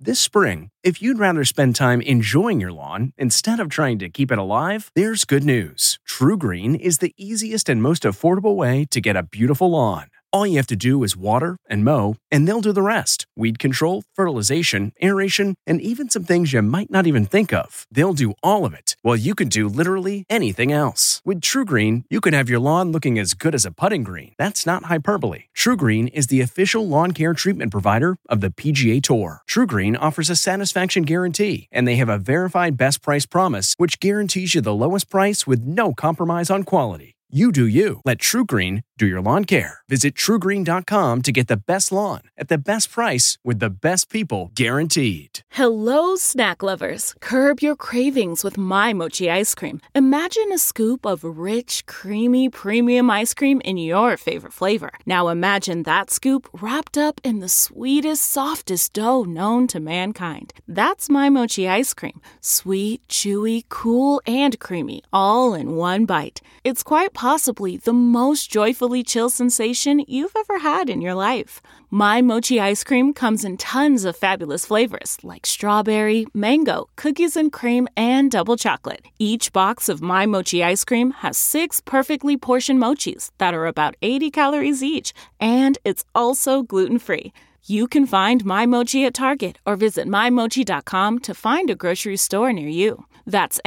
This spring, if you'd rather spend time enjoying your lawn instead of trying to keep it alive, there's good news. TruGreen is the easiest and most affordable way to get a beautiful lawn. All you have to do is water and mow, and they'll do the rest. Weed control, fertilization, aeration, and even some things you might not even think of. They'll do all of it, while you can do literally anything else. With TruGreen, you can have your lawn looking as good as a putting green. That's not hyperbole. TruGreen is the official lawn care treatment provider of the PGA Tour. TruGreen offers a satisfaction guarantee, and they have a verified best price promise, which guarantees you the lowest price with no compromise on quality. You do you. Let TruGreen do your lawn care. Visit TruGreen.com to get the best lawn at the best price with the best people guaranteed. Hello, snack lovers. Curb your cravings with My Mochi ice cream. Imagine a scoop of rich, creamy, premium ice cream in your favorite flavor. Now imagine that scoop wrapped up in the sweetest, softest dough known to mankind. That's My Mochi ice cream. Sweet, chewy, cool, and creamy, all in one bite. It's quite possibly the most joyfully chill sensation you've ever had in your life. My Mochi ice cream comes in tons of fabulous flavors like strawberry, mango, cookies and cream, and double chocolate. Each box of My Mochi ice cream has 6 perfectly portioned mochis that are about 80 calories each, and it's also gluten-free. You can find My Mochi at Target or visit mymochi.com to find a grocery store near you. That's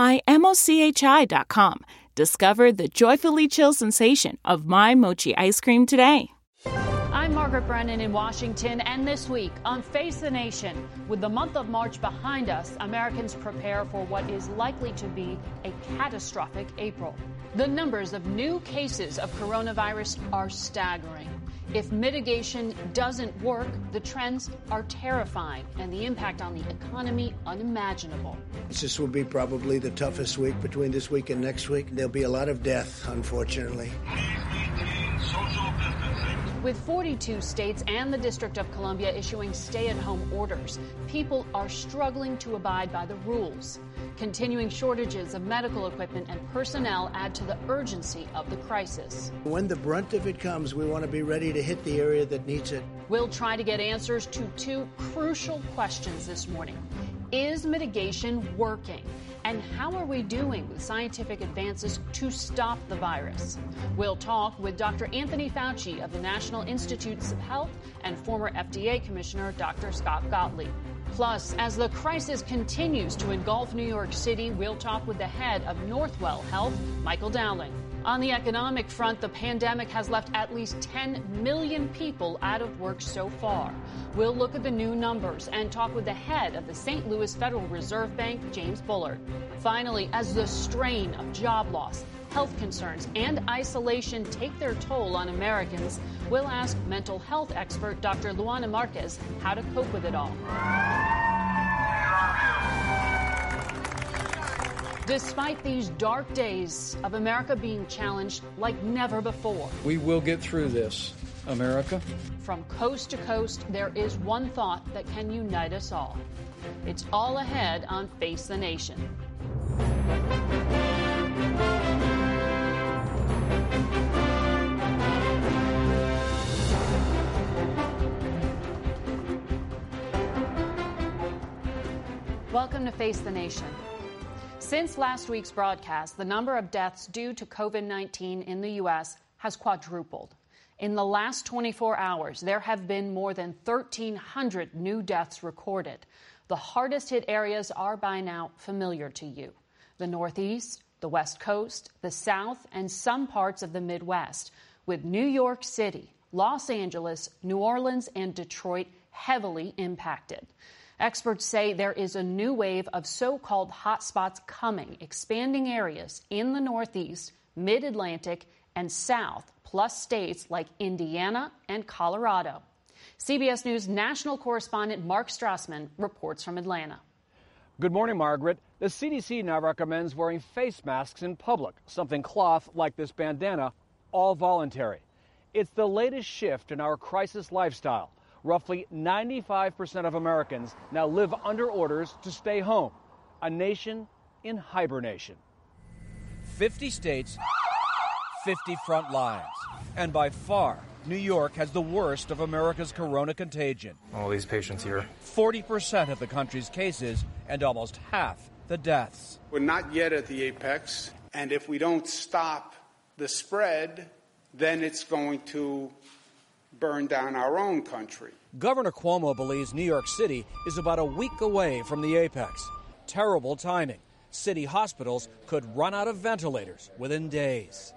mymochi.com. Discover the joyfully chill sensation of My Mochi ice cream today. I'm Margaret Brennan in Washington, and this week on Face the Nation, with the month of March behind us, Americans prepare for what is likely to be a catastrophic April. The numbers of new cases of coronavirus are staggering. If mitigation doesn't work, the trends are terrifying and the impact on the economy unimaginable. This will be probably the toughest week between this week and next week. There'll be a lot of death, unfortunately. With 42 states and the District of Columbia issuing stay-at-home orders, people are struggling to abide by the rules. Continuing shortages of medical equipment and personnel add to the urgency of the crisis. When the brunt of it comes, we want to be ready to hit the area that needs it. We'll try to get answers to 2 crucial questions this morning. Is mitigation working? And how are we doing with scientific advances to stop the virus? We'll talk with Dr. Anthony Fauci of the National Institutes of Health and former FDA Commissioner Dr. Scott Gottlieb. Plus, as the crisis continues to engulf New York City, we'll talk with the head of Northwell Health, Michael Dowling. On the economic front, the pandemic has left at least 10 million people out of work so far. We'll look at the new numbers and talk with the head of the St. Louis Federal Reserve Bank, James Bullard. Finally, as the strain of job loss, health concerns, and isolation take their toll on Americans, we'll ask mental health expert Dr. Luana Marquez how to cope with it all. Despite these dark days of America being challenged like never before. We will get through this, America. From coast to coast, there is one thought that can unite us all. It's all ahead on Face the Nation. Welcome to Face the Nation. Since last week's broadcast, the number of deaths due to COVID-19 in the U.S. has quadrupled. In the last 24 hours, there have been more than 1,300 new deaths recorded. The hardest hit areas are by now familiar to you: the Northeast, the West Coast, the South, and some parts of the Midwest, with New York City, Los Angeles, New Orleans, and Detroit heavily impacted. Experts say there is a new wave of so-called hotspots coming, expanding areas in the Northeast, Mid-Atlantic, and South, plus states like Indiana and Colorado. CBS News national correspondent Mark Strassman reports from Atlanta. Good morning, Margaret. The CDC now recommends wearing face masks in public, something cloth like this bandana, all voluntary. It's the latest shift in our crisis lifestyle. Roughly 95% of Americans now live under orders to stay home, a nation in hibernation. 50 states, 50 front lines, and by far New York has the worst of America's corona contagion. All these patients here. 40% of the country's cases and almost half the deaths. We're not yet at the apex, and if we don't stop the spread, then it's going to burn down our own country. Governor Cuomo believes New York City is about a week away from the apex. Terrible timing. City hospitals could run out of ventilators within days.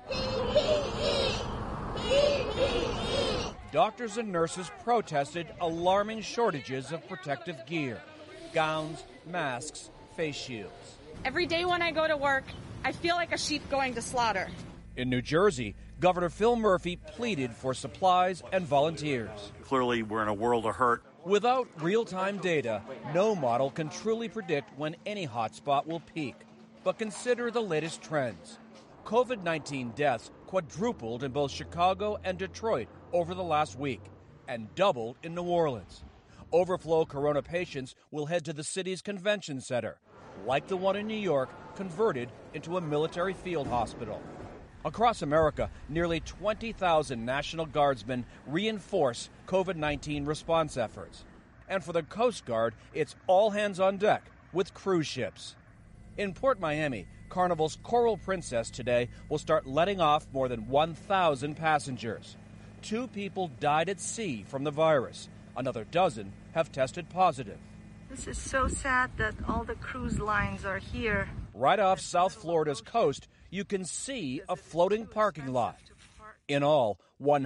Doctors and nurses protested alarming shortages of protective gear, gowns, masks, face shields. Every day when I go to work, I feel like a sheep going to slaughter. In New Jersey, Governor Phil Murphy pleaded for supplies and volunteers. Clearly, we're in a world of hurt. Without real-time data, no model can truly predict when any hotspot will peak. But consider the latest trends. COVID-19 deaths quadrupled in both Chicago and Detroit over the last week, and doubled in New Orleans. Overflow corona patients will head to the city's convention center, like the one in New York, converted into a military field hospital. Across America, nearly 20,000 National Guardsmen reinforce COVID-19 response efforts. And for the Coast Guard, it's all hands on deck with cruise ships. In Port Miami, Carnival's Coral Princess today will start letting off more than 1,000 passengers. 2 people died at sea from the virus. Another dozen have tested positive. This is so sad that all the cruise lines are here. Right off South Florida's coast, you can see a floating parking lot. In all,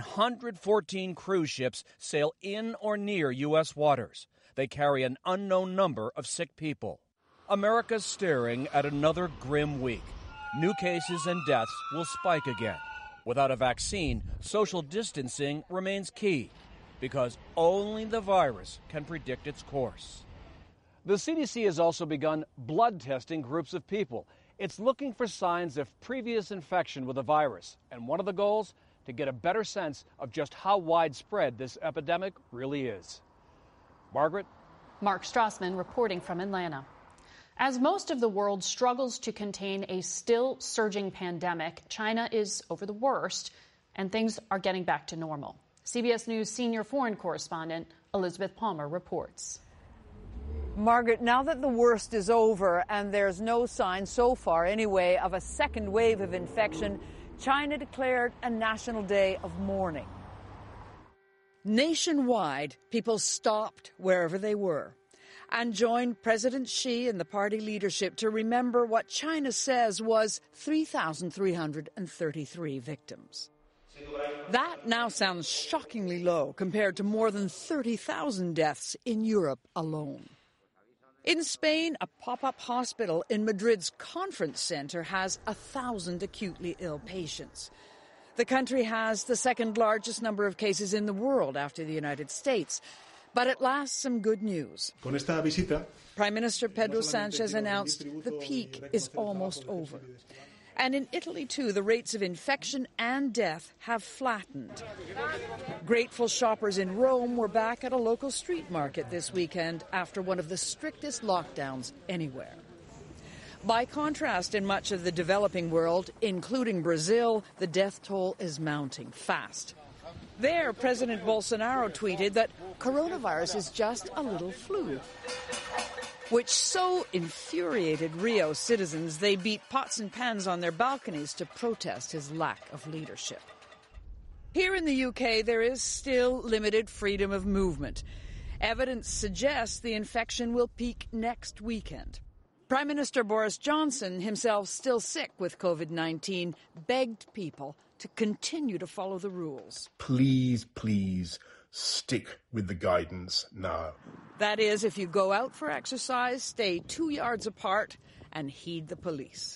114 cruise ships sail in or near U.S. waters. They carry an unknown number of sick people. America's staring at another grim week. New cases and deaths will spike again. Without a vaccine, social distancing remains key, because only the virus can predict its course. The CDC has also begun blood testing groups of people. It's looking for signs of previous infection with the virus, and one of the goals, to get a better sense of just how widespread this epidemic really is. Margaret? Mark Strassman reporting from Atlanta. As most of the world struggles to contain a still surging pandemic, China is over the worst, and things are getting back to normal. CBS News senior foreign correspondent Elizabeth Palmer reports. Margaret, now that the worst is over and there's no sign so far anyway of a second wave of infection, China declared a national day of mourning. Nationwide, people stopped wherever they were and joined President Xi and the party leadership to remember what China says was 3,333 victims. That now sounds shockingly low compared to more than 30,000 deaths in Europe alone. In Spain, a pop-up hospital in Madrid's conference center has 1,000 acutely ill patients. The country has the second largest number of cases in the world after the United States. But at last, some good news. Prime Minister Pedro Sánchez announced the peak is almost over. And in Italy, too, the rates of infection and death have flattened. Grateful shoppers in Rome were back at a local street market this weekend after one of the strictest lockdowns anywhere. By contrast, in much of the developing world, including Brazil, the death toll is mounting fast. There, President Bolsonaro tweeted that coronavirus is just a little flu, which so infuriated Rio citizens they beat pots and pans on their balconies to protest his lack of leadership. Here in the UK, there is still limited freedom of movement. Evidence suggests the infection will peak next weekend. Prime Minister Boris Johnson, himself still sick with COVID-19, begged people to continue to follow the rules. Please, please stick with the guidance now. That is, if you go out for exercise, stay 2 yards apart and heed the police.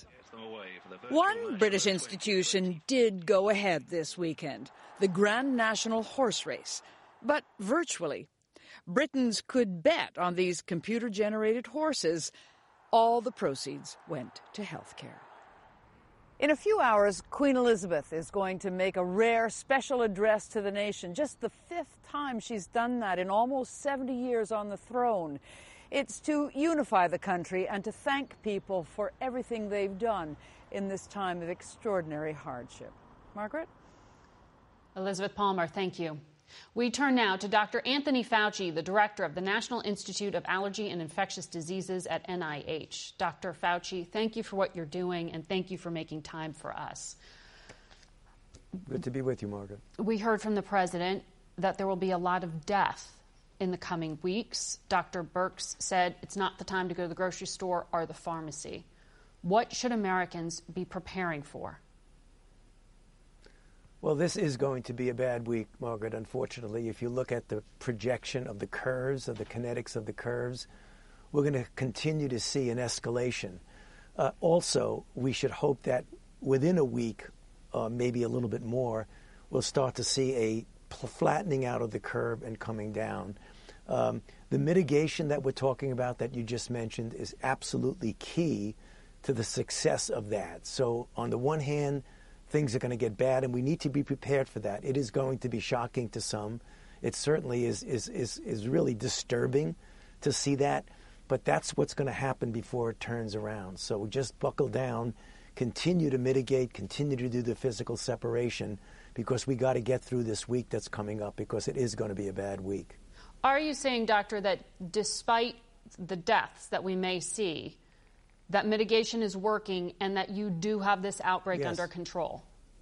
One British institution did go ahead this weekend, the Grand National Horse Race, but virtually. Britons could bet on these computer-generated horses. All the proceeds went to healthcare. In a few hours, Queen Elizabeth is going to make a rare special address to the nation. Just the 5th time she's done that in almost 70 years on the throne. It's to unify the country and to thank people for everything they've done in this time of extraordinary hardship. Margaret? Elizabeth Palmer, thank you. We turn now to Dr. Anthony Fauci, the director of the National Institute of Allergy and Infectious Diseases at NIH. Dr. Fauci, thank you for what you're doing, and thank you for making time for us. Good to be with you, Margaret. We heard from the president that there will be a lot of death in the coming weeks. Dr. Birx said it's not the time to go to the grocery store or the pharmacy. What should Americans be preparing for? Well, this is going to be a bad week, Margaret, unfortunately. If you look at the projection of the curves, of the kinetics of the curves, we're going to continue to see an escalation. Also, we should hope that within a week, maybe a little bit more, we'll start to see a flattening out of the curve and coming down. The mitigation that we're talking about that you just mentioned is absolutely key to the success of that. So on the one hand, things are going to get bad, and we need to be prepared for that. It is going to be shocking to some. It certainly is really disturbing to see that, but that's what's going to happen before it turns around. So just buckle down, continue to mitigate, continue to do the physical separation, because we got to get through this week that's coming up, because it is going to be a bad week. Are you saying, doctor, that despite the deaths that we may see, that mitigation is working and that you do have this outbreak under control?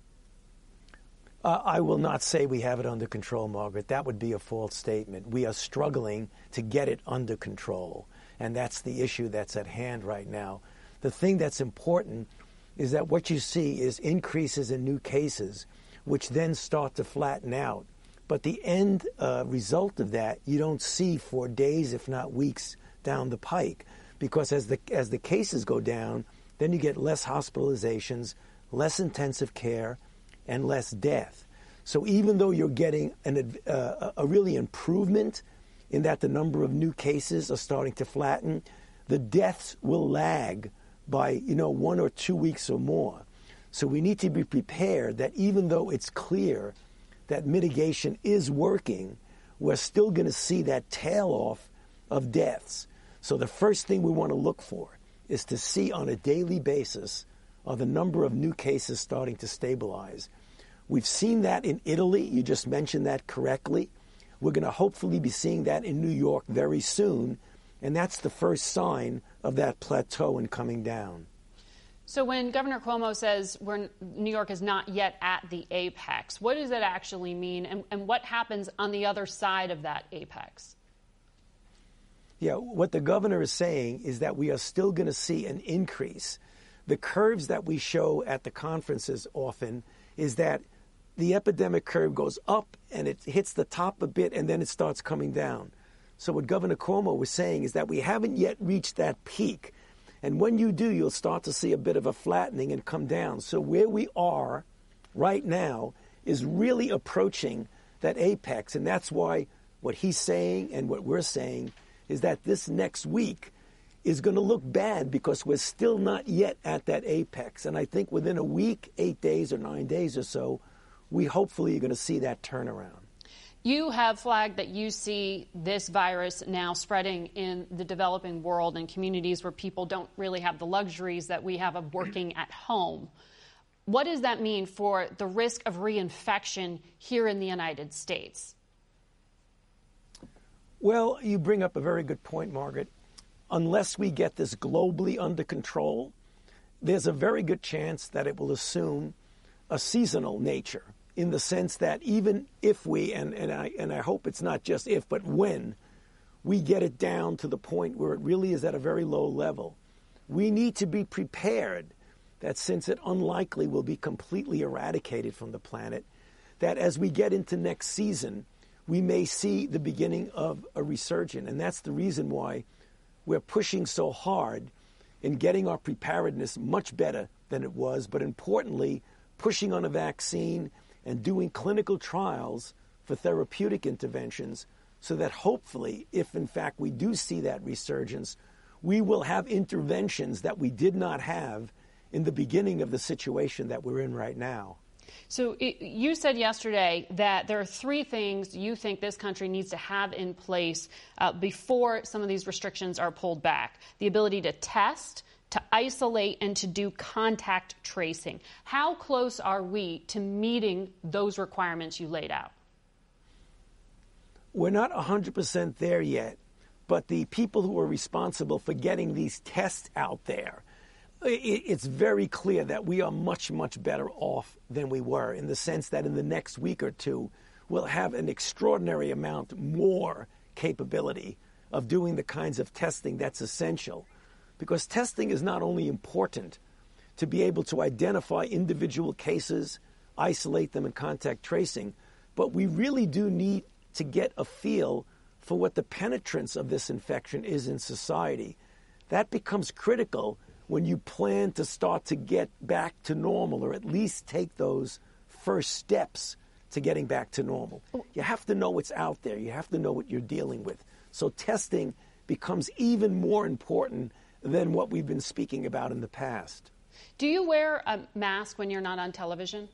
I will not say we have it under control, Margaret. That would be a false statement. We are struggling to get it under control, and that's the issue that's at hand right now. The thing that's important is that what you see is increases in new cases, which then start to flatten out. But the end result of that you don't see for days, if not weeks, down the pike. Because as the cases go down, then you get less hospitalizations, less intensive care, and less death. So even though you're getting a really improvement in that the number of new cases are starting to flatten, the deaths will lag by 1 or 2 weeks or more. So we need to be prepared that even though it's clear that mitigation is working, we're still going to see that tail off of deaths. So the first thing we want to look for is to see on a daily basis are the number of new cases starting to stabilize. We've seen that in Italy. You just mentioned that correctly. We're going to hopefully be seeing that in New York very soon. And that's the first sign of that plateau and coming down. So when Governor Cuomo says New York is not yet at the apex, what does that actually mean? And what happens on the other side of that apex? Yeah, what the governor is saying is that we are still going to see an increase. The curves that we show at the conferences often is that the epidemic curve goes up and it hits the top a bit and then it starts coming down. So what Governor Cuomo was saying is that we haven't yet reached that peak. And when you do, you'll start to see a bit of a flattening and come down. So where we are right now is really approaching that apex. And that's why what he's saying and what we're saying is that this next week is going to look bad because we're still not yet at that apex. And I think within a week, 8 days or 9 days or so, we hopefully are going to see that turnaround. You have flagged that you see this virus now spreading in the developing world and communities where people don't really have the luxuries that we have of working at home. What does that mean for the risk of reinfection here in the United States? Well, you bring up a very good point, Margaret. Unless we get this globally under control, there's a very good chance that it will assume a seasonal nature, in the sense that even if we, and I hope it's not just if, but when we get it down to the point where it really is at a very low level, we need to be prepared that since it unlikely will be completely eradicated from the planet, that as we get into next season, we may see the beginning of a resurgence. And that's the reason why we're pushing so hard in getting our preparedness much better than it was, but importantly, pushing on a vaccine and doing clinical trials for therapeutic interventions so that hopefully, if in fact we do see that resurgence, we will have interventions that we did not have in the beginning of the situation that we're in right now. So you said yesterday that there are 3 things you think this country needs to have in place before some of these restrictions are pulled back. The ability to test to isolate and to do contact tracing. How close are we to meeting those requirements you laid out? We're not 100% there yet, but the people who are responsible for getting these tests out there, it's very clear that we are much, much better off than we were, in the sense that in the next week or two, we'll have an extraordinary amount more capability of doing the kinds of testing that's essential. Because testing is not only important to be able to identify individual cases, isolate them, and contact tracing, but we really do need to get a feel for what the penetrance of this infection is in society. That becomes critical when you plan to start to get back to normal, or at least take those first steps to getting back to normal. You have to know what's out there. You have to know what you're dealing with. So testing becomes even more important than what we've been speaking about in the past. Do you wear a mask when you're not on television?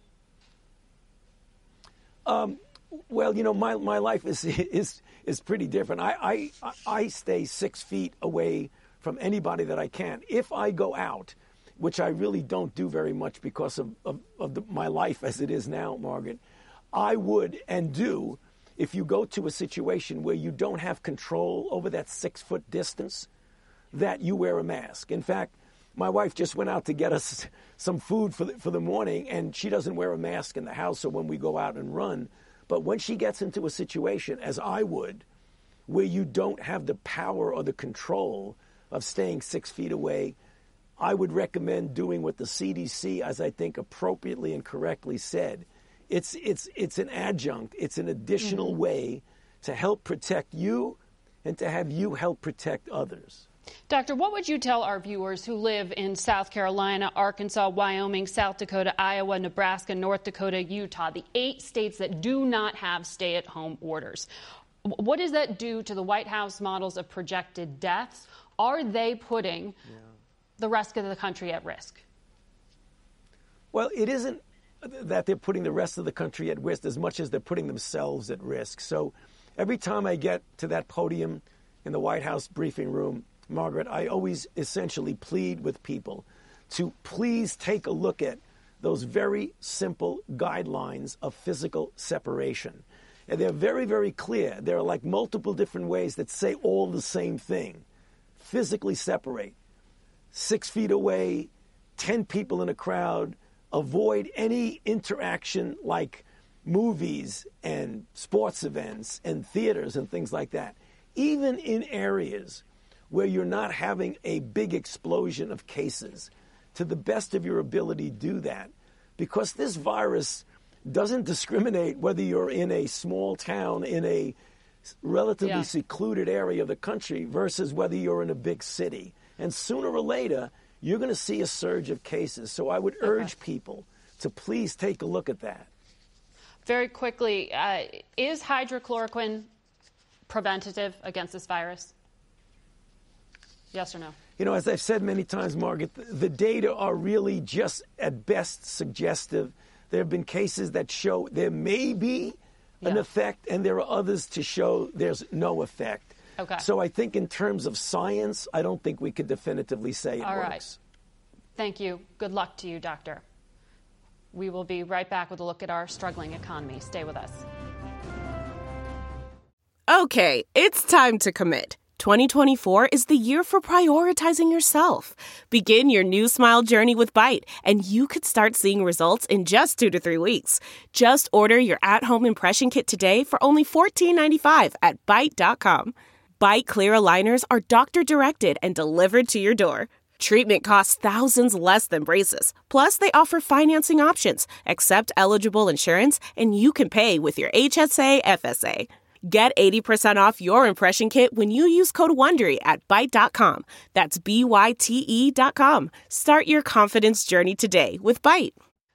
Well, you know, my life is pretty different. I stay 6 feet away from anybody that I can. If I go out, which I really don't do very much because of my life as it is now, Margaret, I would and do, if you go to a situation where you don't have control over that 6 foot distance, that you wear a mask. In fact, my wife just went out to get us some food for the morning, and she doesn't wear a mask in the house or when we go out and run. But when she gets into a situation, as I would, where you don't have the power or the control of staying 6 feet away, I would recommend doing what the CDC, as I think appropriately and correctly said. It's an adjunct. It's an additional way to help protect you and to have you help protect others. Doctor, what would you tell our viewers who live in South Carolina, Arkansas, Wyoming, South Dakota, Iowa, Nebraska, North Dakota, Utah, the 8 states that do not have stay-at-home orders? What does that do to the White House models of projected deaths? Are they putting the rest of the country at risk? Well, it isn't that they're putting the rest of the country at risk as much as they're putting themselves at risk. So every time I get to that podium in the White House briefing room, Margaret, I always essentially plead with people to please take a look at those very simple guidelines of physical separation. And they're very, very clear. There are like multiple different ways that say all the same thing. Physically separate. 6 feet away, 10 people in a crowd. Avoid any interaction like movies and sports events and theaters and things like that. Even in areas where you're not having a big explosion of cases, to the best of your ability, do that. Because this virus doesn't discriminate whether you're in a small town, in a relatively secluded area of the country, versus whether you're in a big city. And sooner or later, you're going to see a surge of cases. So I would urge people to please take a look at that. Very quickly, is hydrochloroquine preventative against this virus? Yes or no? You know, as I've said many times, Margaret, the data are really just at best suggestive. There have been cases that show there may be an effect, and there are others to show there's no effect. Okay. So I think in terms of science, I don't think we could definitively say it works. Right. Thank you. Good luck to you, Doctor. We will be right back with a look at our struggling economy. Stay with us. Okay, it's time to commit. 2024 is the year for prioritizing yourself. Begin your new smile journey with Byte, and you could start seeing results in just 2 to 3 weeks. Just order your at-home impression kit today for only $14.95 at Byte.com. Byte Clear aligners are doctor-directed and delivered to your door. Treatment costs thousands less than braces. Plus, they offer financing options, accept eligible insurance, and you can pay with your HSA FSA. Get 80% off your impression kit when you use code WONDERY at Byte.com. That's BYTE.com. Start your confidence journey today with Byte.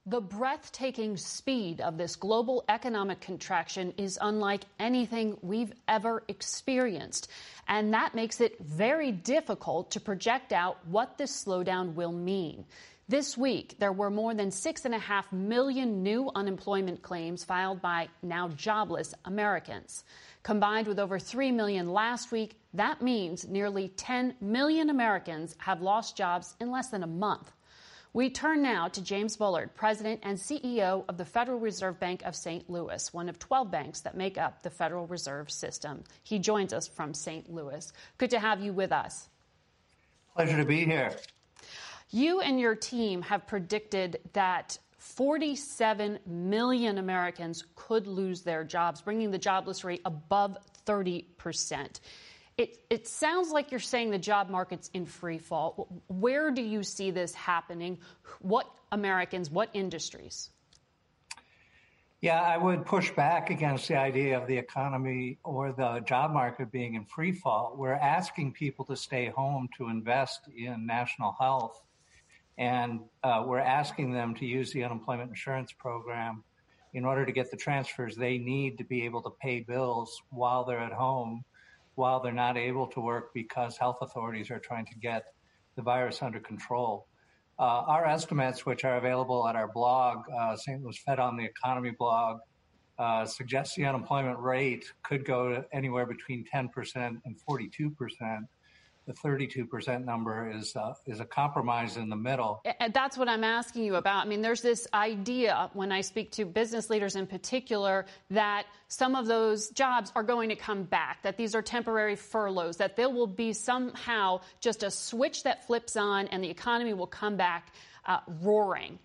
The breathtaking speed of this global economic contraction is unlike anything we've ever experienced. And that makes it very difficult to project out what this slowdown will mean. This week, there were more than 6.5 million new unemployment claims filed by now jobless Americans. Combined with over 3 million last week, that means nearly 10 million Americans have lost jobs in less than a month. We turn now to James Bullard, President and CEO of the Federal Reserve Bank of St. Louis, one of 12 banks that make up the Federal Reserve System. He joins us from St. Louis. Good to have you with us. Pleasure to be here. You and your team have predicted that 47 million Americans could lose their jobs, bringing the jobless rate above 30%. It sounds like you're saying the job market's in free fall. Where do you see this happening? What Americans, what industries? Yeah, I would push back against the idea of the economy or the job market being in free fall. We're asking people to stay home to invest in national health. And we're asking them to use the unemployment insurance program in order to get the transfers they need to be able to pay bills while they're at home, while they're not able to work because health authorities are trying to get the virus under control. Our estimates, which are available at our blog, St. Louis Fed on the Economy blog, suggest the unemployment rate could go to anywhere between 10% and 42%. The 32% number is a compromise in the middle. And that's what I'm asking you about. I mean, there's this idea when I speak to business leaders in particular that some of those jobs are going to come back, that these are temporary furloughs, that there will be somehow just a switch that flips on and the economy will come back roaring.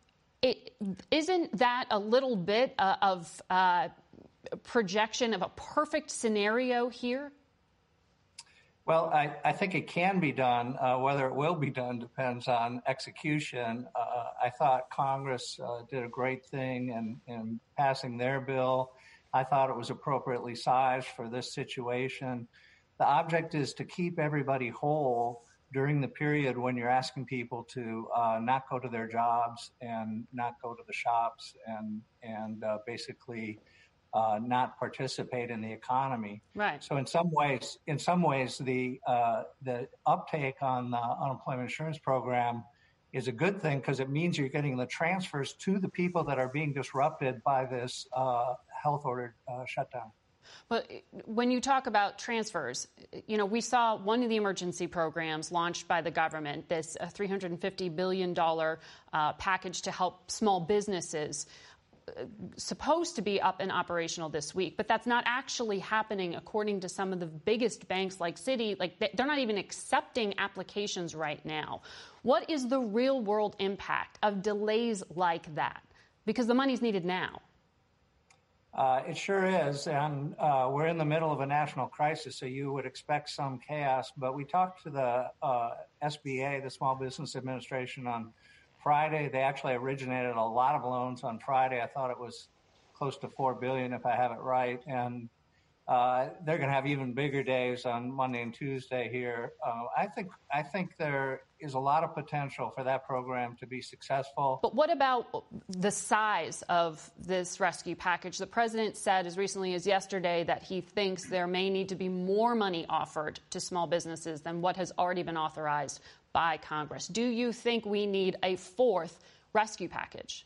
Isn't that a little bit of projection of a perfect scenario here? Well, I think it can be done. Whether it will be done depends on execution. I thought Congress did a great thing in passing their bill. I thought it was appropriately sized for this situation. The object is to keep everybody whole during the period when you're asking people to not go to their jobs and not go to the shops and basically not participate in the economy. Right. So in some ways, the uptake on the unemployment insurance program is a good thing because it means you're getting the transfers to the people that are being disrupted by this health ordered shutdown. But when you talk about transfers, you know, we saw one of the emergency programs launched by the government, this $350 billion package to help small businesses, supposed to be up and operational this week, but that's not actually happening according to some of the biggest banks like Citi. Like they're not even accepting applications right now. What is the real world impact of delays like that? Because the money's needed now. It sure is, and we're in the middle of a national crisis, so you would expect some chaos. But we talked to the SBA, the Small Business Administration, on Friday. They actually originated a lot of loans on Friday. I thought it was close to $4 billion, if I have it right. And they're going to have even bigger days on Monday and Tuesday here. I think there is a lot of potential for that program to be successful. But what about the size of this rescue package? The president said as recently as yesterday that he thinks there may need to be more money offered to small businesses than what has already been authorized by Congress. Do you think we need a fourth rescue package?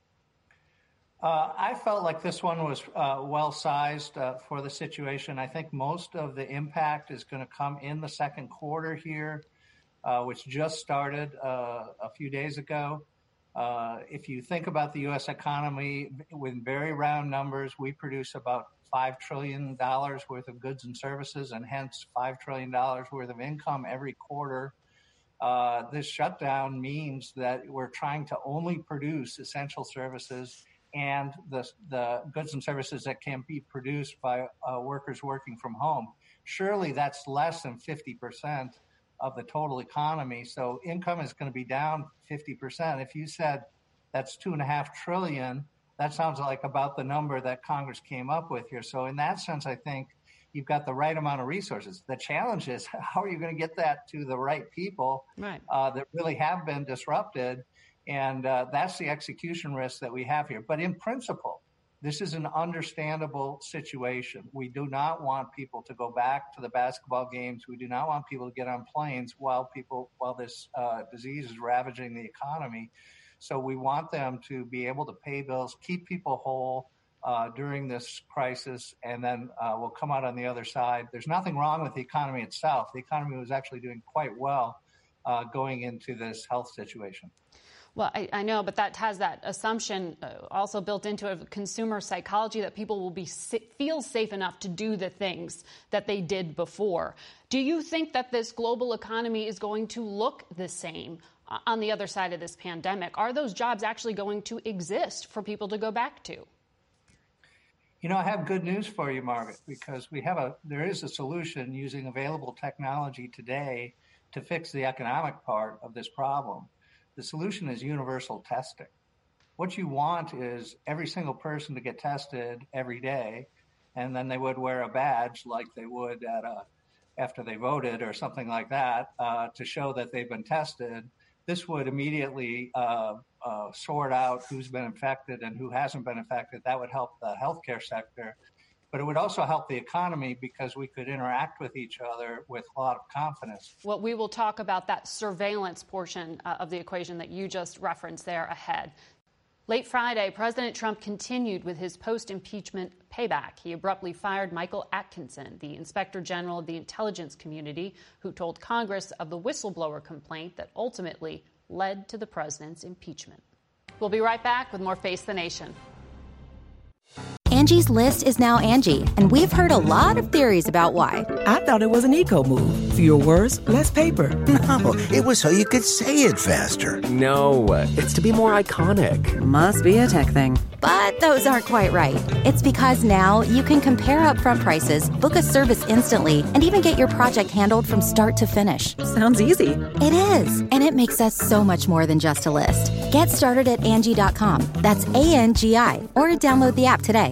I felt like this one was well-sized for the situation. I think most of the impact is going to come in the second quarter here, which just started a few days ago. If you think about the U.S. economy, with very round numbers, we produce about $5 trillion worth of goods and services, and hence $5 trillion worth of income every quarter. This shutdown means that we're trying to only produce essential services and the goods and services that can be produced by workers working from home. Surely that's less than 50% of the total economy. So income is going to be down 50%. If you said that's $2.5 trillion, that sounds like about the number that Congress came up with here. So in that sense, I think you've got the right amount of resources. The challenge is how are you going to get that to the right people that really have been disrupted? And that's the execution risk that we have here. But in principle, this is an understandable situation. We do not want people to go back to the basketball games. We do not want people to get on planes while this disease is ravaging the economy. So we want them to be able to pay bills, keep people whole during this crisis, and then we'll come out on the other side. There's nothing wrong with the economy itself. The economy was actually doing quite well going into this health situation. Well, I know, but that has that assumption also built into it of consumer psychology that people will feel safe enough to do the things that they did before. Do you think that this global economy is going to look the same on the other side of this pandemic? Are those jobs actually going to exist for people to go back to? You know, I have good news for you, Margaret, because there is a solution using available technology today to fix the economic part of this problem. The solution is universal testing. What you want is every single person to get tested every day, and then they would wear a badge like they would after they voted or something like that to show that they've been tested. This would immediately sort out who's been infected and who hasn't been infected. That would help the healthcare sector. But it would also help the economy because we could interact with each other with a lot of confidence. Well, we will talk about that surveillance portion of the equation that you just referenced there ahead. Late Friday, President Trump continued with his post-impeachment payback. He abruptly fired Michael Atkinson, the Inspector General of the intelligence community, who told Congress of the whistleblower complaint that ultimately led to the president's impeachment. We'll be right back with more Face the Nation. Angie's List is now Angie, and we've heard a lot of theories about why. I thought it was an eco move. Fewer words, less paper. No, it was so you could say it faster. No, it's to be more iconic. Must be a tech thing. But those aren't quite right. It's because now you can compare upfront prices, book a service instantly, and even get your project handled from start to finish. Sounds easy. It is, and it makes us so much more than just a list. Get started at Angie.com. That's ANGI, or download the app today.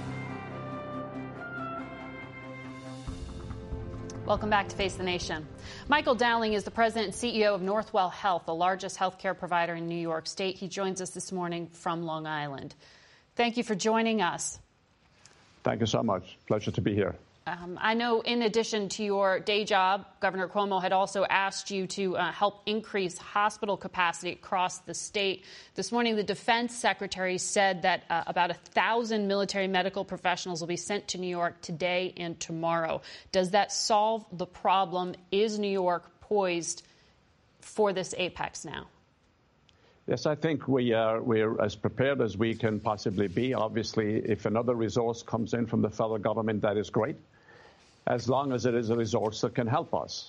Welcome back to Face the Nation. Michael Dowling is the president and CEO of Northwell Health, the largest healthcare provider in New York State. He joins us this morning from Long Island. Thank you for joining us. Thank you so much. Pleasure to be here. I know in addition to your day job, Governor Cuomo had also asked you to help increase hospital capacity across the state. This morning, the defense secretary said that about 1,000 military medical professionals will be sent to New York today and tomorrow. Does that solve the problem? Is New York poised for this apex now? Yes, I think we're as prepared as we can possibly be. Obviously, if another resource comes in from the federal government, that is great, as long as it is a resource that can help us.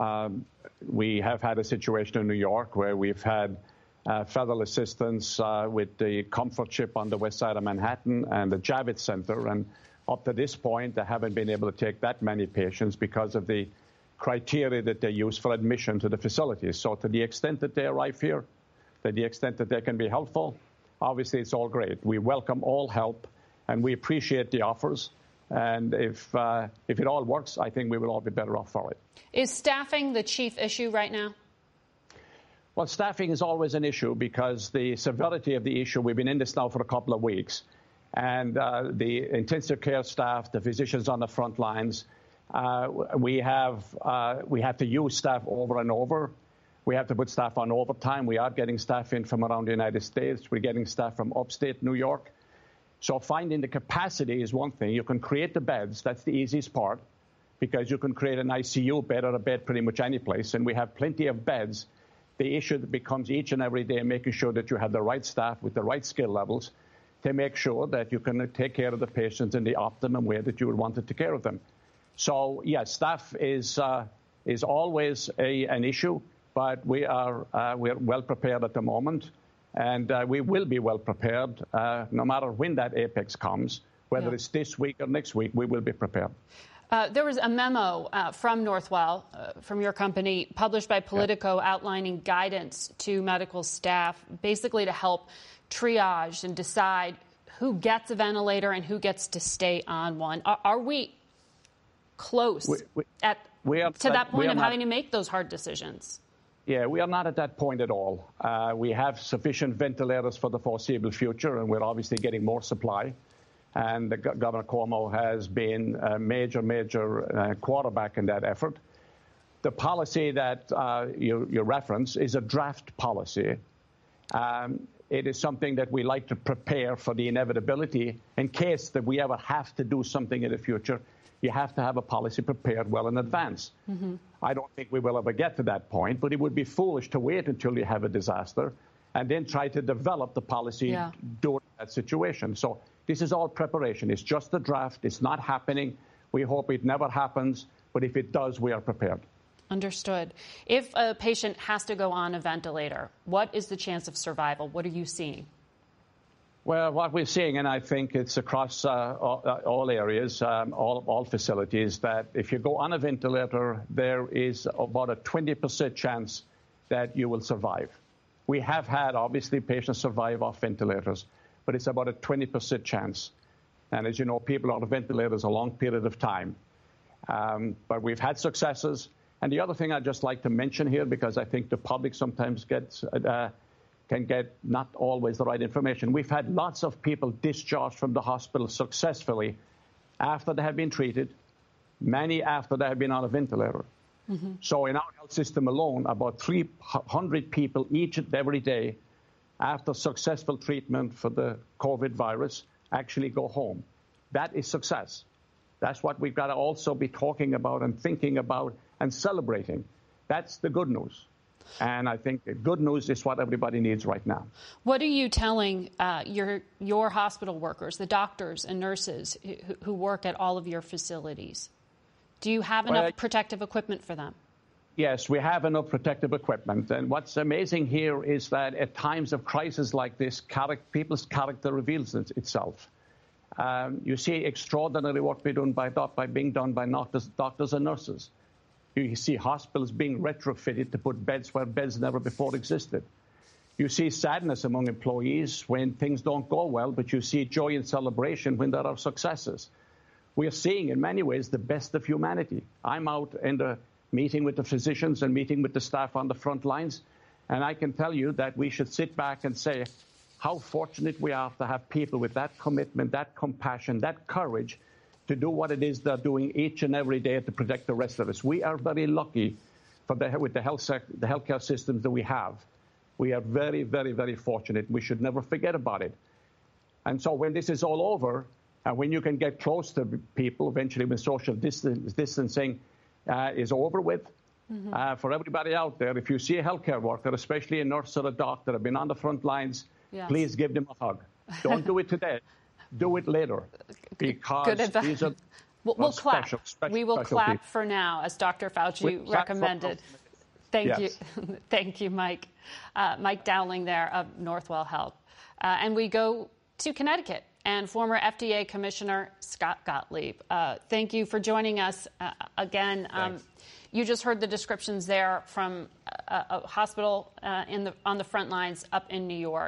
We have had a situation in New York where we've had federal assistance with the Comfort Ship on the west side of Manhattan and the Javits Center. And up to this point, they haven't been able to take that many patients because of the criteria that they use for admission to the facilities. So to the extent that they arrive here, to the extent that they can be helpful, obviously it's all great. We welcome all help, and we appreciate the offers. And if it all works, I think we will all be better off for it. Is staffing the chief issue right now? Well, staffing is always an issue because the severity of the issue, we've been in this now for a couple of weeks, and the intensive care staff, the physicians on the front lines, we have to use staff over and over. We have to put staff on overtime. We are getting staff in from around the United States. We're getting staff from upstate New York. So finding the capacity is one thing. You can create the beds. That's the easiest part because you can create an ICU bed or a bed pretty much any place. And we have plenty of beds. The issue that becomes each and every day making sure that you have the right staff with the right skill levels to make sure that you can take care of the patients in the optimum way that you would want to take care of them. So, yes, staff is always an issue. But we're well prepared at the moment, and we will be well prepared no matter when that apex comes, whether it's this week or next week, we will be prepared. There was a memo from Northwell, from your company, published by Politico outlining guidance to medical staff, basically to help triage and decide who gets a ventilator and who gets to stay on one. Are we close to that point of having to make those hard decisions? Yeah, we are not at that point at all. We have sufficient ventilators for the foreseeable future, and we're obviously getting more supply. And Governor Cuomo has been a major quarterback in that effort. The policy that you reference is a draft policy. It is something that we like to prepare for the inevitability in case that we ever have to do something in the future. You have to have a policy prepared well in advance. Mm-hmm. I don't think we will ever get to that point, but it would be foolish to wait until you have a disaster and then try to develop the policy during that situation. So this is all preparation. It's just a draft. It's not happening. We hope it never happens, but if it does, we are prepared. Understood. If a patient has to go on a ventilator, what is the chance of survival? What are you seeing? Well, what we're seeing, and I think it's across all areas, all facilities, that if you go on a ventilator, there is about a 20% chance that you will survive. We have had, obviously, patients survive off ventilators, but it's about a 20% chance. And as you know, people on ventilators a long period of time. But we've had successes. And the other thing I'd just like to mention here, because I think the public sometimes can get not always the right information. We've had lots of people discharged from the hospital successfully after they have been treated, many after they have been on a ventilator. Mm-hmm. So in our health system alone, about 300 people each and every day after successful treatment for the COVID virus actually go home. That is success. That's what we've got to also be talking about and thinking about and celebrating. That's the good news. And I think good news is what everybody needs right now. What are you telling your hospital workers, the doctors and nurses who work at all of your facilities? Do you have enough protective equipment for them? Yes, we have enough protective equipment. And what's amazing here is that at times of crisis like this, people's character reveals itself. You see extraordinary work being done by doctors and nurses. You see hospitals being retrofitted to put beds where beds never before existed. You see sadness among employees when things don't go well, but you see joy and celebration when there are successes. We are seeing, in many ways, the best of humanity. I'm out in the meeting with the physicians and meeting with the staff on the front lines, and I can tell you that we should sit back and say how fortunate we are to have people with that commitment, that compassion, that courage to do what it is they're doing each and every day to protect the rest of us. We are very lucky with the healthcare systems that we have. We are very, very, very fortunate. We should never forget about it. And so when this is all over, and when you can get close to people, eventually when social distancing is over with, mm-hmm. For everybody out there, if you see a healthcare worker, especially a nurse or a doctor, have been on the front lines, please give them a hug. Don't do it today. Do it later, because these are we'll clap. Special we will clap people. For now, as Dr. Fauci recommended. Thank you. Thank you, Mike. Mike Dowling there of Northwell Health. And we go to Connecticut and former FDA Commissioner Scott Gottlieb. Thank you for joining us again. You just heard the descriptions there from a hospital on the front lines up in New York.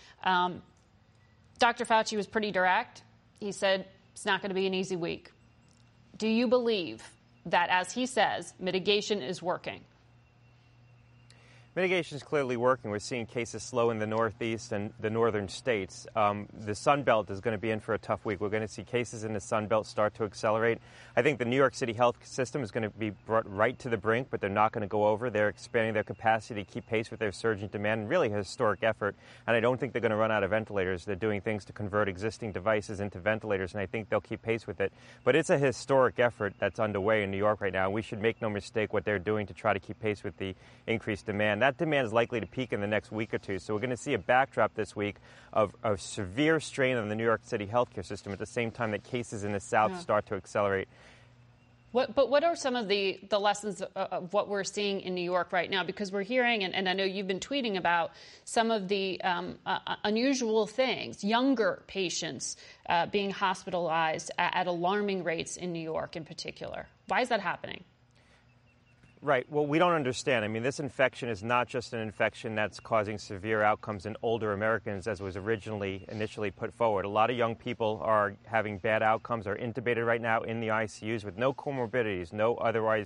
Dr. Fauci was pretty direct. He said it's not going to be an easy week. Do you believe that, as he says, mitigation is working? Mitigation is clearly working. We're seeing cases slow in the Northeast and the northern states. The Sun Belt is going to be in for a tough week. We're going to see cases in the Sun Belt start to accelerate. I think the New York City health system is going to be brought right to the brink, but they're not going to go over. They're expanding their capacity to keep pace with their surging demand, really a historic effort. And I don't think they're going to run out of ventilators. They're doing things to convert existing devices into ventilators, and I think they'll keep pace with it. But it's a historic effort that's underway in New York right now. We should make no mistake what they're doing to try to keep pace with the increased demand. That demand is likely to peak in the next week or two. So we're going to see a backdrop this week of severe strain on the New York City healthcare system at the same time that cases in the South start to accelerate. But what are some of the lessons of what we're seeing in New York right now? Because we're hearing, and I know you've been tweeting about some of the unusual things, younger patients being hospitalized at alarming rates in New York in particular. Why is that happening? Right. Well, we don't understand. I mean, this infection is not just an infection that's causing severe outcomes in older Americans, as was initially put forward. A lot of young people are having bad outcomes, are intubated right now in the ICUs with no comorbidities, no otherwise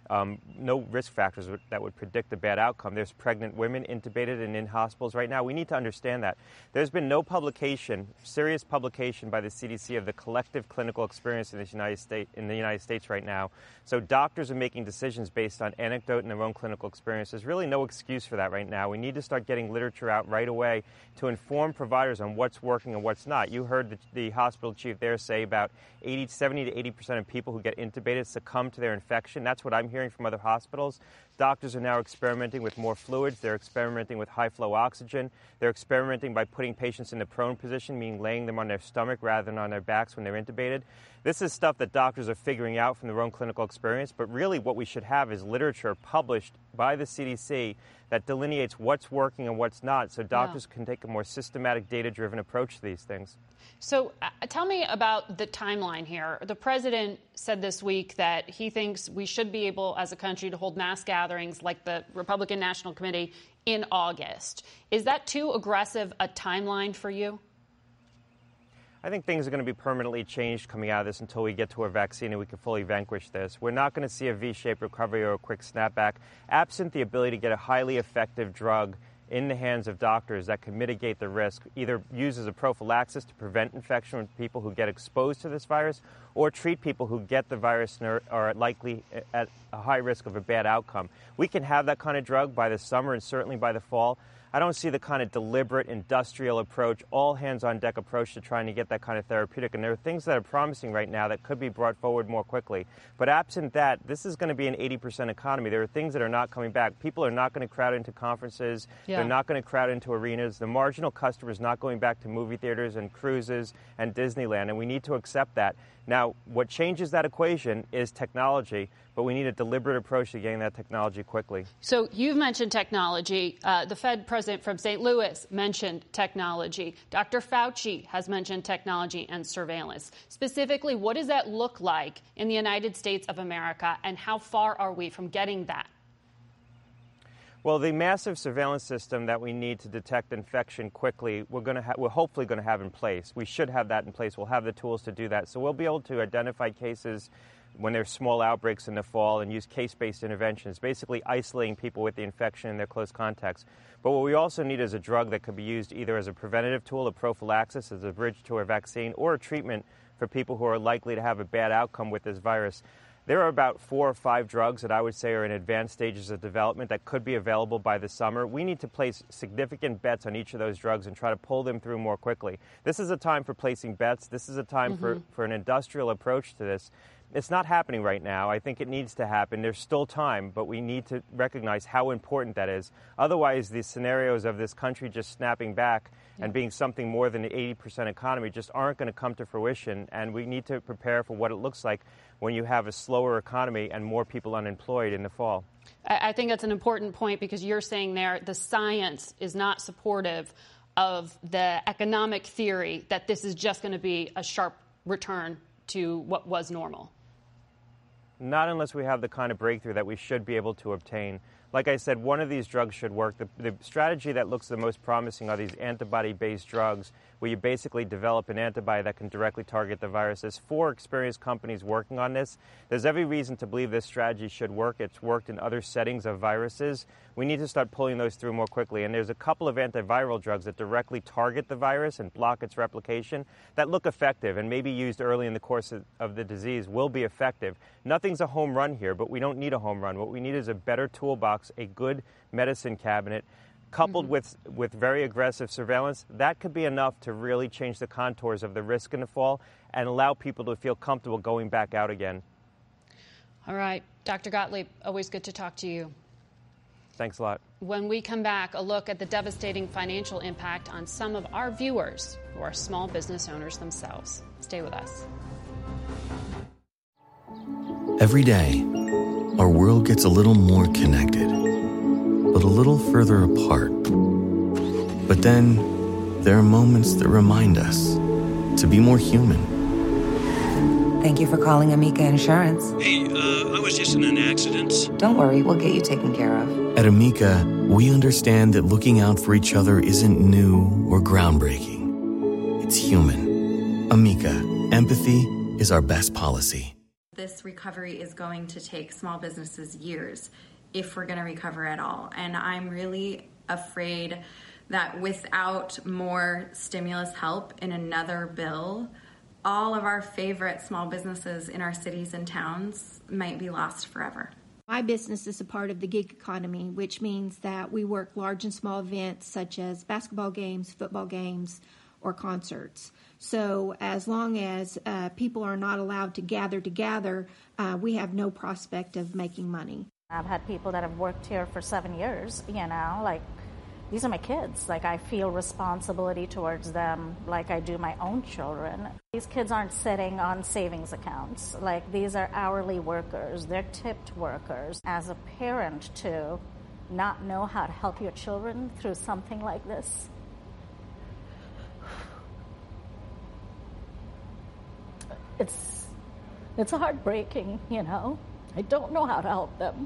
no risk factors that would predict a bad outcome. There's pregnant women intubated and in hospitals right now. We need to understand that. There's been no publication, serious publication by the CDC of the collective clinical experience in the United States right now. So doctors are making decisions based on anecdote and their own clinical experience. There's really no excuse for that right now. We need to start getting literature out right away to inform providers on what's working and what's not. You heard the hospital chief there say about 70 to 80% of people who get intubated succumb to their infection. That's what I'm hearing from other hospitals. Doctors are now experimenting with more fluids. They're experimenting with high-flow oxygen. They're experimenting by putting patients in the prone position, meaning laying them on their stomach rather than on their backs when they're intubated. This is stuff that doctors are figuring out from their own clinical experience, but really what we should have is literature published by the CDC that delineates what's working and what's not, so doctors can take a more systematic, data-driven approach to these things. So tell me about the timeline here. The president said this week that he thinks we should be able, as a country, to hold mass gatherings like the Republican National Committee in August. Is that too aggressive a timeline for you? I think things are going to be permanently changed coming out of this until we get to a vaccine and we can fully vanquish this. We're not going to see a V-shaped recovery or a quick snapback, absent the ability to get a highly effective drug in the hands of doctors that can mitigate the risk, either use as a prophylaxis to prevent infection with people who get exposed to this virus, or treat people who get the virus and are likely at a high risk of a bad outcome. We can have that kind of drug by the summer and certainly by the fall. I don't see the kind of deliberate industrial approach, all hands-on-deck approach to trying to get that kind of therapeutic. And there are things that are promising right now that could be brought forward more quickly. But absent that, this is going to be an 80% economy. There are things that are not coming back. People are not going to crowd into conferences. Yeah. They're not going to crowd into arenas. The marginal customer is not going back to movie theaters and cruises and Disneyland, and we need to accept that. Now, what changes that equation is technology, but we need a deliberate approach to getting that technology quickly. So you've mentioned technology. The Fed president from St. Louis mentioned technology. Dr. Fauci has mentioned technology and surveillance. Specifically, what does that look like in the United States of America, and how far are we from getting that? Well, the massive surveillance system that we need to detect infection quickly, we're hopefully going to have in place. We should have that in place. We'll have the tools to do that. So we'll be able to identify cases when there's small outbreaks in the fall and use case-based interventions, basically isolating people with the infection in their close contacts. But what we also need is a drug that could be used either as a preventative tool, a prophylaxis, as a bridge to a vaccine, or a treatment for people who are likely to have a bad outcome with this virus. There are about 4 or 5 drugs that I would say are in advanced stages of development that could be available by the summer. We need to place significant bets on each of those drugs and try to pull them through more quickly. This is a time for placing bets. This is a time for an industrial approach to this. It's not happening right now. I think it needs to happen. There's still time, but we need to recognize how important that is. Otherwise, the scenarios of this country just snapping back and being something more than an 80% economy just aren't going to come to fruition, and we need to prepare for what it looks like when you have a slower economy and more people unemployed in the fall. I think that's an important point, because you're saying there the science is not supportive of the economic theory that this is just going to be a sharp return to what was normal. Not unless we have the kind of breakthrough that we should be able to obtain. Like I said, one of these drugs should work. The strategy that looks the most promising are these antibody-based drugs, where you basically develop an antibody that can directly target the virus. There's 4 experienced companies working on this. There's every reason to believe this strategy should work. It's worked in other settings of viruses. We need to start pulling those through more quickly. And there's a couple of antiviral drugs that directly target the virus and block its replication that look effective and maybe used early in the course of the disease will be effective. Nothing's a home run here, but we don't need a home run. What we need is a better toolbox, a good medicine cabinet, coupled with very aggressive surveillance. That could be enough to really change the contours of the risk in the fall and allow people to feel comfortable going back out again. All right. Dr. Gottlieb, always good to talk to you. Thanks a lot. When we come back, a look at the devastating financial impact on some of our viewers who are small business owners themselves. Stay with us. Every day, our world gets a little more connected, but a little further apart. But then, there are moments that remind us to be more human. Thank you for calling Amica Insurance. Hey, I was just in an accident. Don't worry, we'll get you taken care of. At Amica, we understand that looking out for each other isn't new or groundbreaking. It's human. Amica, empathy is our best policy. This recovery is going to take small businesses years if we're going to recover at all. And I'm really afraid that without more stimulus help in another bill, all of our favorite small businesses in our cities and towns might be lost forever. My business is a part of the gig economy, which means that we work large and small events such as basketball games, football games, or concerts. So as long as people are not allowed to gather together, we have no prospect of making money. I've had people that have worked here for 7 years, like these are my kids. Like I feel responsibility towards them like I do my own children. These kids aren't sitting on savings accounts. Like these are hourly workers. They're tipped workers. As a parent to not know how to help your children through something like this, it's heartbreaking, I don't know how to help them.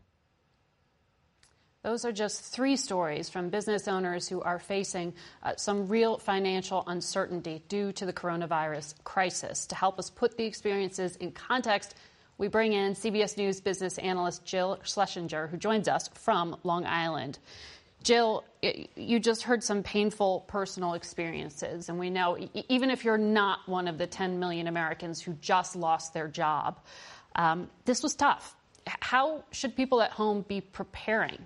Those are just 3 stories from business owners who are facing some real financial uncertainty due to the coronavirus crisis. To help us put the experiences in context, we bring in CBS News business analyst Jill Schlesinger, who joins us from Long Island. Jill, you just heard some painful personal experiences, and we know even if you're not one of the 10 million Americans who just lost their job, this was tough. How should people at home be preparing?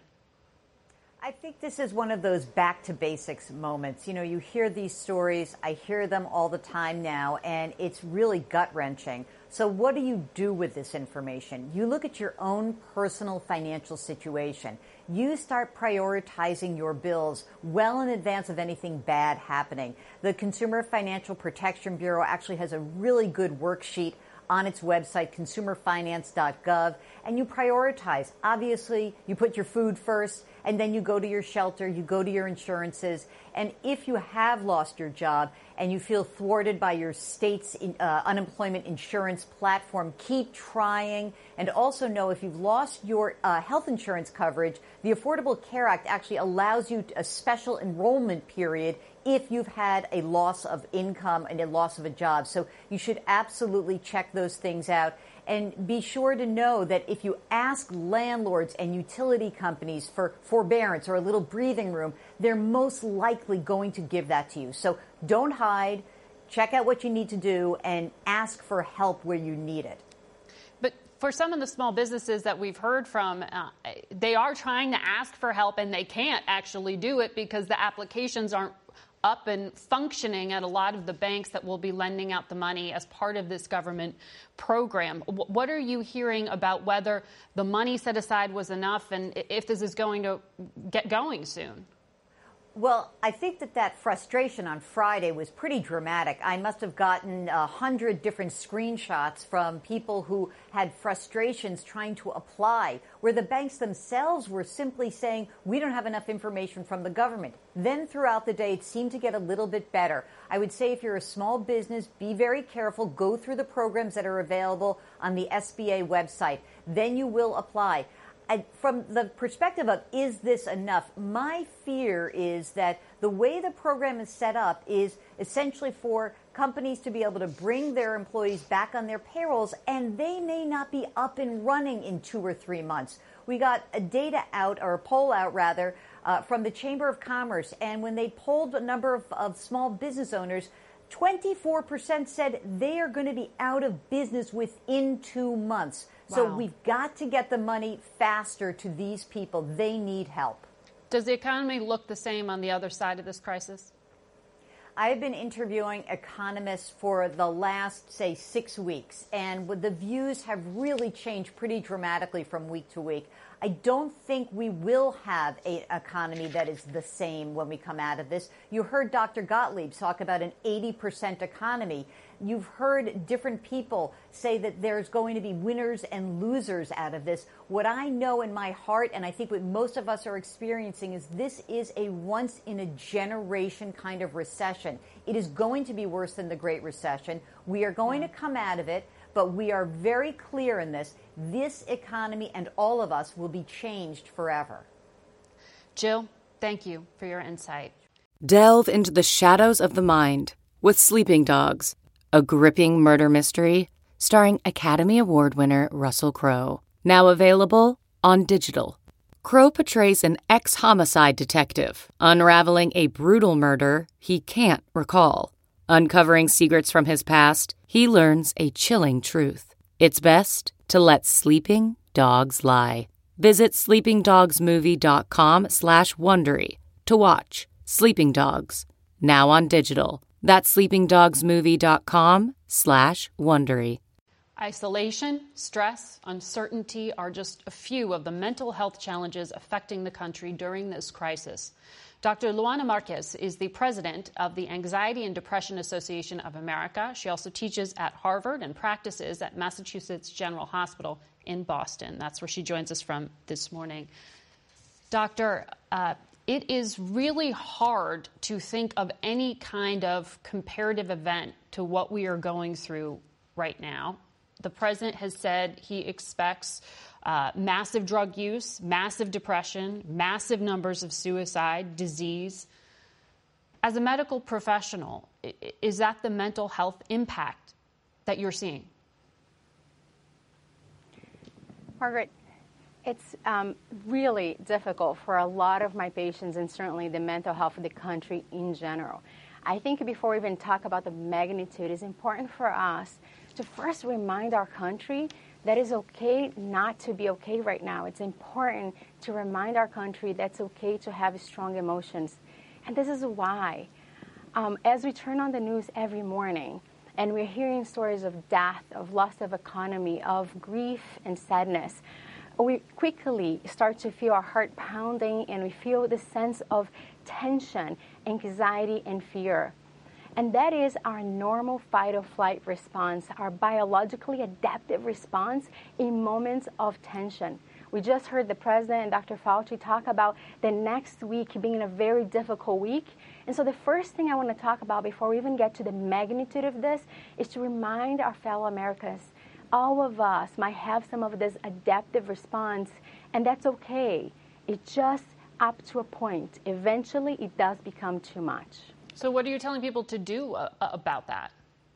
I think this is one of those back to basics moments. You hear these stories. I hear them all the time now, and it's really gut-wrenching. So what do you do with this information? You look at your own personal financial situation. You start prioritizing your bills well in advance of anything bad happening. The Consumer Financial Protection Bureau actually has a really good worksheet on its website, consumerfinance.gov, and you prioritize. Obviously, you put your food first, and then you go to your shelter, you go to your insurances. And if you have lost your job and you feel thwarted by your state's unemployment insurance platform, keep trying. And also know if you've lost your health insurance coverage, the Affordable Care Act actually allows you a special enrollment period if you've had a loss of income and a loss of a job. So you should absolutely check those things out. And be sure to know that if you ask landlords and utility companies for forbearance or a little breathing room, they're most likely going to give that to you. So don't hide, check out what you need to do, and ask for help where you need it. But for some of the small businesses that we've heard from, they are trying to ask for help and they can't actually do it because the applications aren't up and functioning at a lot of the banks that will be lending out the money as part of this government program. What are you hearing about whether the money set aside was enough and if this is going to get going soon? Well, I think that frustration on Friday was pretty dramatic. I must have gotten 100 different screenshots from people who had frustrations trying to apply, where the banks themselves were simply saying, we don't have enough information from the government. Then throughout the day, it seemed to get a little bit better. I would say if you're a small business, be very careful. Go through the programs that are available on the SBA website. Then you will apply. From the perspective of, is this enough? My fear is that the way the program is set up is essentially for companies to be able to bring their employees back on their payrolls, and they may not be up and running in 2 or 3 months. We got a poll out from the Chamber of Commerce, and when they polled a number of small business owners, 24% said they are going to be out of business within 2 months. So we've got to get the money faster to these people. They need help. Does the economy look the same on the other side of this crisis? I've been interviewing economists for the last, say, 6 weeks, and the views have really changed pretty dramatically from week to week. I don't think we will have an economy that is the same when we come out of this. You heard Dr. Gottlieb talk about an 80% economy. You've heard different people say that there's going to be winners and losers out of this. What I know in my heart, and I think what most of us are experiencing, is this is a once-in-a-generation kind of recession. It is going to be worse than the Great Recession. We are going to come out of it, but we are very clear in this. This economy and all of us will be changed forever. Jill, thank you for your insight. Delve into the shadows of the mind with Sleeping Dogs, a gripping murder mystery starring Academy Award winner Russell Crowe. Now available on digital. Crowe portrays an ex-homicide detective unraveling a brutal murder he can't recall. Uncovering secrets from his past, he learns a chilling truth. It's best to let sleeping dogs lie. Visit sleepingdogsmovie.com/Wondery to watch Sleeping Dogs, now on digital. That's sleepingdogsmovie.com/Wondery. Isolation, stress, uncertainty are just a few of the mental health challenges affecting the country during this crisis. Dr. Luana Marquez is the president of the Anxiety and Depression Association of America. She also teaches at Harvard and practices at Massachusetts General Hospital in Boston. That's where she joins us from this morning. Doctor, it is really hard to think of any kind of comparative event to what we are going through right now. The president has said he expects massive drug use, massive depression, massive numbers of suicide, disease. As a medical professional, is that the mental health impact that you're seeing? Margaret, it's really difficult for a lot of my patients and certainly the mental health of the country in general. I think before we even talk about the magnitude, it's important for us to first remind our country that it's okay not to be okay right now. It's important to remind our country that it's okay to have strong emotions. And this is why. As we turn on the news every morning and we're hearing stories of death, of loss of economy, of grief and sadness, we quickly start to feel our heart pounding and we feel the sense of tension, anxiety, and fear. And that is our normal fight or flight response, our biologically adaptive response in moments of tension. We just heard the president and Dr. Fauci talk about the next week being a very difficult week. And so the first thing I want to talk about before we even get to the magnitude of this is to remind our fellow Americans, all of us might have some of this adaptive response, and that's okay. It's just up to a point. Eventually, it does become too much. So what are you telling people to do about that?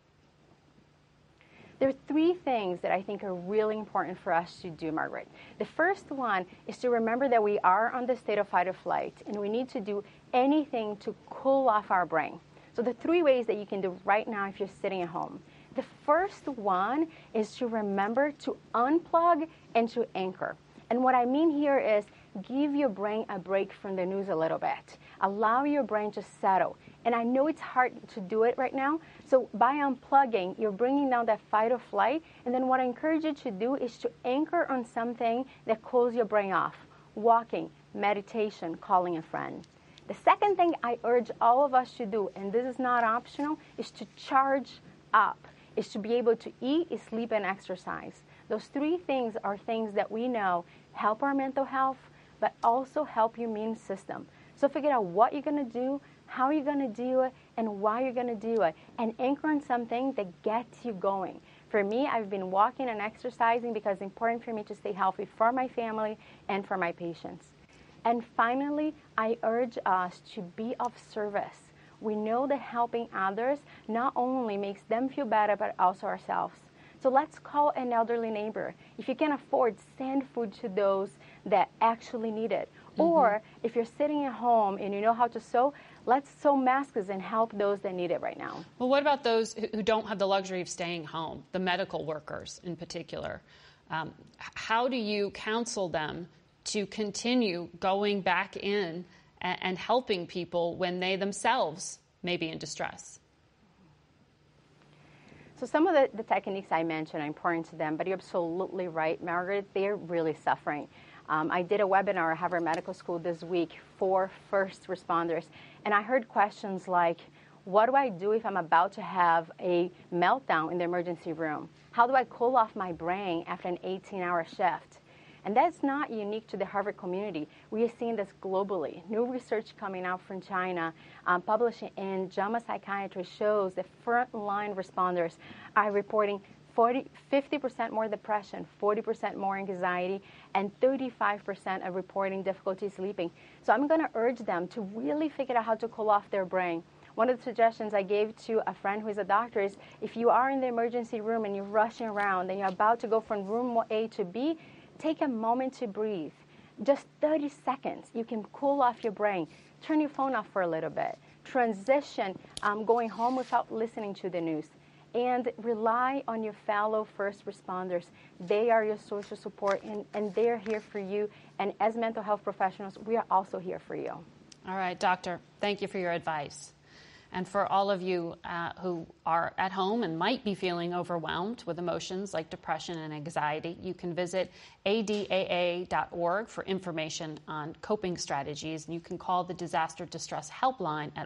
There are three things that I think are really important for us to do, Margaret. The first one is to remember that we are on the state of fight or flight, and we need to do anything to cool off our brain. So the three ways that you can do right now if you're sitting at home. The first one is to remember to unplug and to anchor. And what I mean here is give your brain a break from the news a little bit. Allow your brain to settle. And I know it's hard to do it right now. So by unplugging, you're bringing down that fight or flight. And then what I encourage you to do is to anchor on something that cools your brain off. Walking, meditation, calling a friend. The second thing I urge all of us to do, and this is not optional, is to charge up. Is to be able to eat, sleep, and exercise. Those three things are things that we know help our mental health, but also help your immune system. So figure out what you're going to do, how you're going to do it, and why you're going to do it. And anchor on something that gets you going. For me, I've been walking and exercising because it's important for me to stay healthy for my family and for my patients. And finally, I urge us to be of service. We know that helping others not only makes them feel better, but also ourselves. So let's call an elderly neighbor. If you can afford, send food to those that actually need it. Mm-hmm. Or if you're sitting at home and you know how to sew, let's sew masks and help those that need it right now. Well, what about those who don't have the luxury of staying home, the medical workers in particular? How do you counsel them to continue going back in and helping people when they themselves may be in distress? So some of the techniques I mentioned are important to them, but you're absolutely right, Margaret. They're really suffering. I did a webinar at Harvard Medical School this week for first responders, and I heard questions like, what do I do if I'm about to have a meltdown in the emergency room? How do I cool off my brain after an 18-hour shift? And that's not unique to the Harvard community. We are seeing this globally. New research coming out from China, published in JAMA Psychiatry, shows that frontline responders are reporting 50% more depression, 40% more anxiety, and 35% are reporting difficulty sleeping. So I'm going to urge them to really figure out how to cool off their brain. One of the suggestions I gave to a friend who is a doctor is if you are in the emergency room and you're rushing around and you're about to go from room A to B, take a moment to breathe. Just 30 seconds. You can cool off your brain. Turn your phone off for a little bit. Transition going home without listening to the news. And rely on your fellow first responders. They are your social support, and they're here for you. And as mental health professionals, we are also here for you. All right, doctor, thank you for your advice. And for all of you who are at home and might be feeling overwhelmed with emotions like depression and anxiety, you can visit adaa.org for information on coping strategies. And you can call the Disaster Distress Helpline at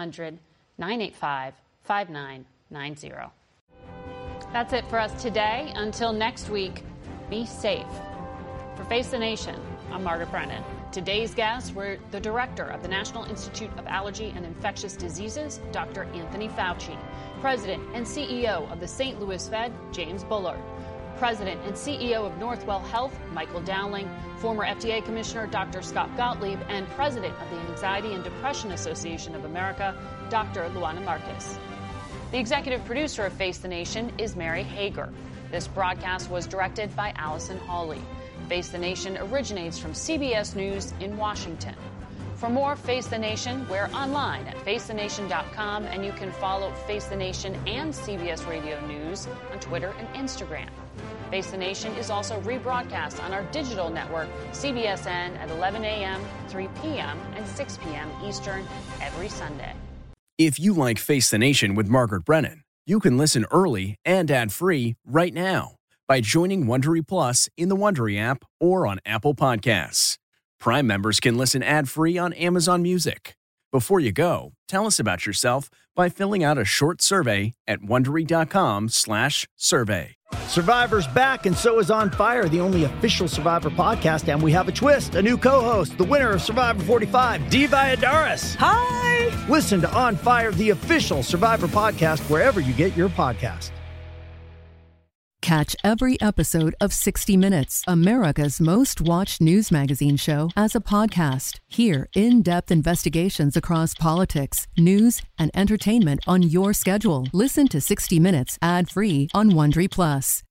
1-800-985-5990. That's it for us today. Until next week, be safe. For Face the Nation, I'm Margaret Brennan. Today's guests were the director of the National Institute of Allergy and Infectious Diseases, Dr. Anthony Fauci, president and CEO of the St. Louis Fed, James Bullard, president and CEO of Northwell Health, Michael Dowling, former FDA Commissioner Dr. Scott Gottlieb, and president of the Anxiety and Depression Association of America, Dr. Luana Marcus. The executive producer of Face the Nation is Mary Hager. This broadcast was directed by Allison Hawley. Face the Nation originates from CBS News in Washington. For more Face the Nation, we're online at facethenation.com, and you can follow Face the Nation and CBS Radio News on Twitter and Instagram. Face the Nation is also rebroadcast on our digital network, CBSN, at 11 a.m., 3 p.m., and 6 p.m. Eastern every Sunday. If you like Face the Nation with Margaret Brennan, you can listen early and ad-free right now by joining Wondery Plus in the Wondery app or on Apple Podcasts. Prime members can listen ad-free on Amazon Music. Before you go, tell us about yourself by filling out a short survey at Wondery.com/survey. Survivor's back, and so is On Fire, the only official Survivor podcast, and we have a twist, a new co-host, the winner of Survivor 45, Dee Valladares. Hi! Listen to On Fire, the official Survivor podcast, wherever you get your podcast. Catch every episode of 60 Minutes, America's most watched news magazine show, as a podcast. Hear in-depth investigations across politics, news, and entertainment on your schedule. Listen to 60 Minutes ad-free on Wondery Plus.